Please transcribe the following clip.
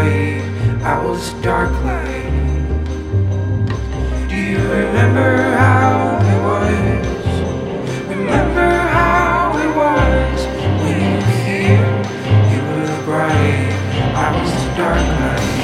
bright, I was a dark light. Do you remember how it was? Remember how it was when you were here? You were the bright, I was the dark light.